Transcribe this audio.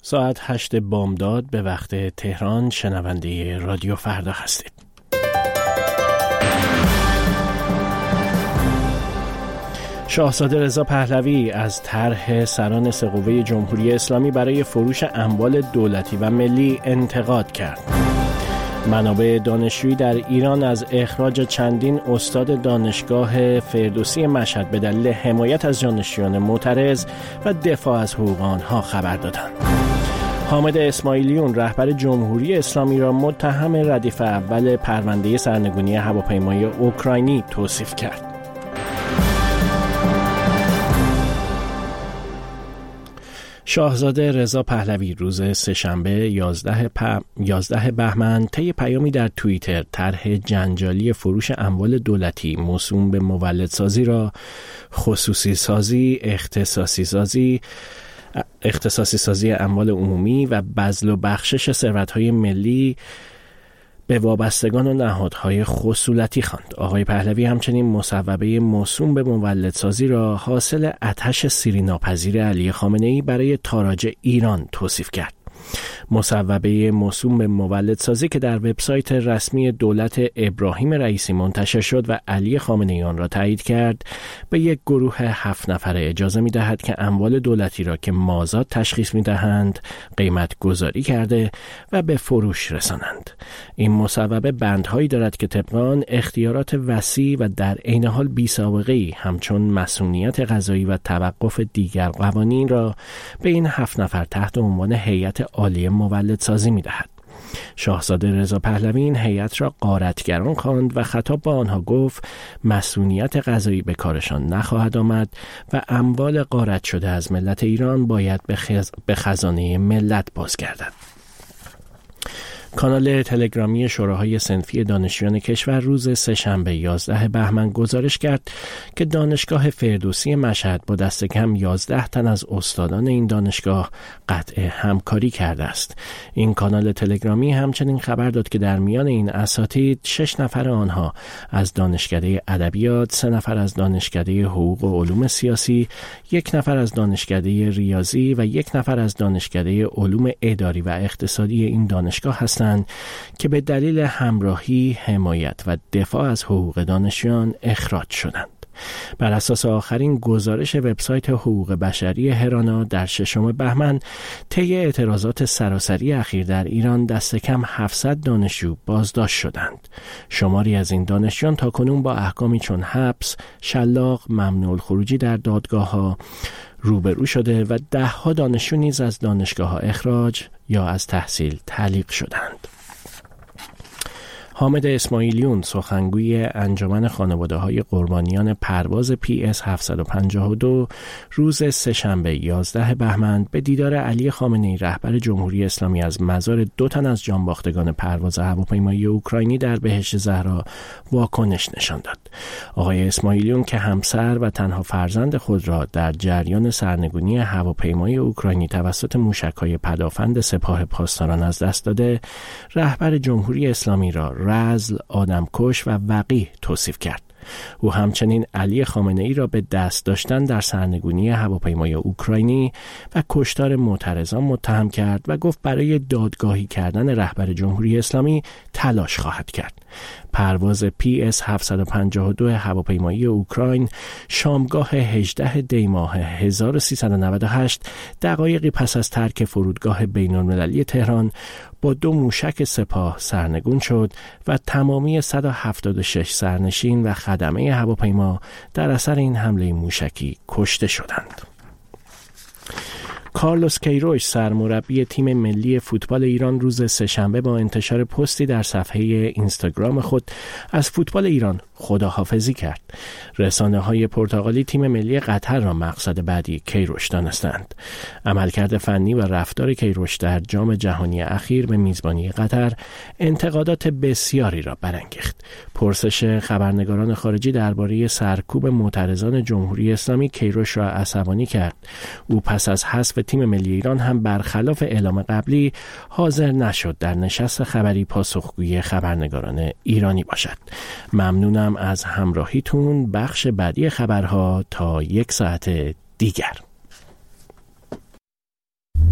ساعت 8 بامداد به وقت تهران شنونده رادیو فردا هستید. شاهزاده رضا پهلوی از طرح سران سه قوه جمهوری اسلامی برای فروش اموال دولتی و ملی انتقاد کرد. منابع دانشجویی در ایران از اخراج چندین استاد دانشگاه فردوسی مشهد به دلیل حمایت از دانشجویان معترض و دفاع از حقوق آنها خبر دادند. حامد اسماعیلیون رهبر جمهوری اسلامی را متهم ردیف اول پرونده سرنگونی هواپیمای اوکراینی توصیف کرد. شاهزاده رضا پهلوی روز سه‌شنبه 11 بهمن طی پیامی در توییتر طرح جنجالی فروش اموال دولتی موسوم به مولدسازی را خصوصی سازی، اختصاصی سازی اموال عمومی و بذل و بخشش ثروت‌های ملی به وابستگان و نهادهای خصولتی خواند. آقای پهلوی همچنین مصوبه موسوم به مولدسازی را حاصل آتش سیری ناپذیر علی خامنه‌ای برای تاراج ایران توصیف کرد. مصوبه موسوم به مولدسازی که در وبسایت رسمی دولت ابراهیم رئیسی منتشر شد و علی خامنه‌ای آن را تایید کرد، به یک گروه 7 نفره اجازه می‌دهد که اموال دولتی را که مازاد تشخیص می‌دهند قیمت گذاری کرده و به فروش رسانند. این مصوبه بندهایی دارد که طبق آن اختیارات وسیع و در عین حال بی‌سابقه‌ای همچون مصونیت قضایی و توقف دیگر قوانین را به این 7 نفر تحت عنوان هیئت عالی مولدسازی می‌دهد. شاهزاده رضا پهلوی این هیئت را غارتگران خواند و خطاب با آنها گفت مصونیت قضایی به کارشان نخواهد آمد و اموال غارت شده از ملت ایران باید به خزانه ملت بازگردد. کانال تلگرامی شوراهای صنفی دانشجویان کشور روز سه‌شنبه 11 بهمن گزارش کرد که دانشگاه فردوسی مشهد با دست کم 11 تن از استادان این دانشگاه قطع همکاری کرده است. این کانال تلگرامی همچنین خبر داد که در میان این اساتید 6 نفر آنها از دانشکده ادبیات، 3 نفر از دانشکده حقوق و علوم سیاسی، 1 نفر از دانشکده ریاضی و 1 نفر از دانشکده علوم اداری و اقتصادی این دانشگاه هستند که به دلیل همراهی، حمایت و دفاع از حقوق دانشجویان اخراج شدند. بر اساس آخرین گزارش وبسایت حقوق بشری هرانا در 6 بهمن طی اعتراضات سراسری اخیر در ایران دست کم 700 دانشجو بازداشت شدند. شماری از این دانشجویان تاکنون با احکامی چون حبس، شلاق، ممنوع الخروجی در دادگاه‌ها روبرو شده و 10 دانشجو نیز از دانشگاه‌ها اخراج یا از تحصیل تعلیق شدند. حامد اسماعیلیون سخنگوی انجمن خانواده‌های قربانیان پرواز PS 752 روز سه‌شنبه 11 بهمن به دیدار علی خامنه‌ای رهبر جمهوری اسلامی از مزار 2 تن از جانباختگان پرواز هواپیمای اوکراینی در بهشت زهرا واکنش نشان داد. آقای اسماعیلیون که همسر و تنها فرزند خود را در جریان سرنگونی هواپیمای اوکراینی توسط موشک‌های پدافند سپاه پاسداران از دست داده، رهبر جمهوری اسلامی را رذل، آدمکش و وقیح توصیف کرد. او همچنین علی خامنه‌ای را به دست داشتن در سرنگونی هواپیمای اوکراینی و کشتار معترضان متهم کرد و گفت برای دادگاهی کردن رهبر جمهوری اسلامی تلاش خواهد کرد. پرواز PS 752 هواپیمایی اوکراین شامگاه 18 دی ماه 1398 دقایقی پس از ترک فرودگاه بین‌المللی تهران با 2 موشک سپاه سرنگون شد و تمامی 176 سرنشین و خدمه هواپیما در اثر این حمله موشکی کشته شدند. کارلوس کیروش سرمربی تیم ملی فوتبال ایران روز سه‌شنبه با انتشار پستی در صفحه اینستاگرام خود از فوتبال ایران خداحافظی کرد. رسانه‌های پرتغالی تیم ملی قطر را مقصد بعدی کیروش دانستند. عملکرد فنی و رفتار کیروش در جام جهانی اخیر به میزبانی قطر انتقادات بسیاری را برانگیخت. پرسش خبرنگاران خارجی درباره سرکوب معترضان جمهوری اسلامی کیروش را عصبانی کرد. او پس از حذف تیم ملی ایران هم برخلاف اعلام قبلی حاضر نشد در نشست خبری پاسخگوی خبرنگاران ایرانی باشد. ممنونم از همراهیتون. بخش بعدی خبرها تا 1 ساعت دیگر.